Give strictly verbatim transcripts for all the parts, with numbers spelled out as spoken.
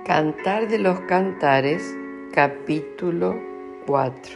Cantar de los Cantares, capítulo cuatro.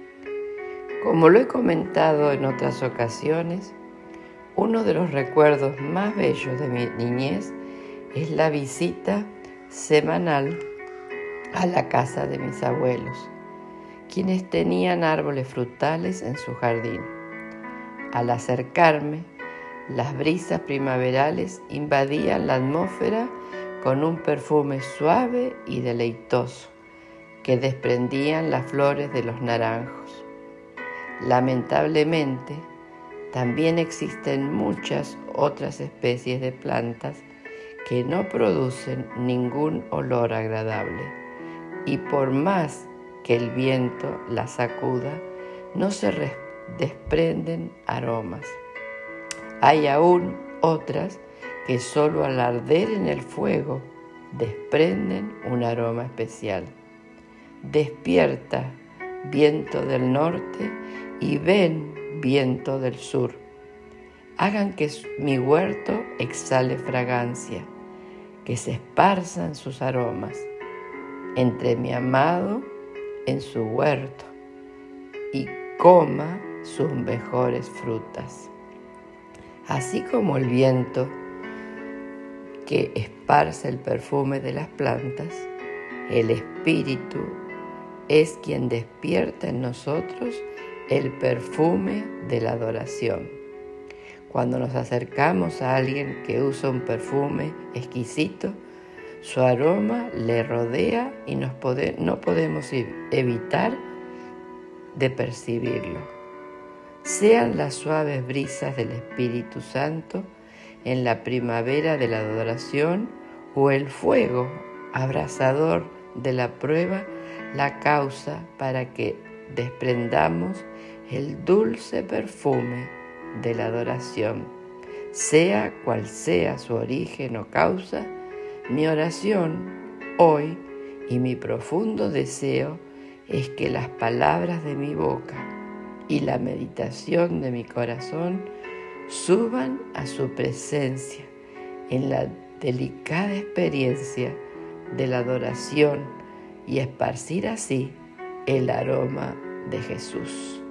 Como lo he comentado en otras ocasiones, uno de los recuerdos más bellos de mi niñez es la visita semanal a la casa de mis abuelos, quienes tenían árboles frutales en su jardín. Al acercarme, las brisas primaverales invadían la atmósfera con un perfume suave y deleitoso que desprendían las flores de los naranjos. Lamentablemente, también existen muchas otras especies de plantas que no producen ningún olor agradable y por más que el viento las sacuda, no se res- desprenden aromas. Hay aún otras que solo al arder en el fuego desprenden un aroma especial. Despierta, viento del norte, y ven, viento del sur. Hagan que mi huerto exhale fragancia, que se esparzan sus aromas entre mi amado en su huerto y coma sus mejores frutas. Así como el viento que esparce el perfume de las plantas, el Espíritu es quien despierta en nosotros el perfume de la adoración. Cuando nos acercamos a alguien que usa un perfume exquisito, su aroma le rodea y nos pode- no podemos evitar de percibirlo. Sean las suaves brisas del Espíritu Santo en la primavera de la adoración o el fuego abrasador de la prueba la causa para que desprendamos el dulce perfume de la adoración. Sea cual sea su origen o causa, mi oración hoy y mi profundo deseo es que las palabras de mi boca y la meditación de mi corazón suban a su presencia en la delicada experiencia de la adoración y esparcir así el aroma de Jesús.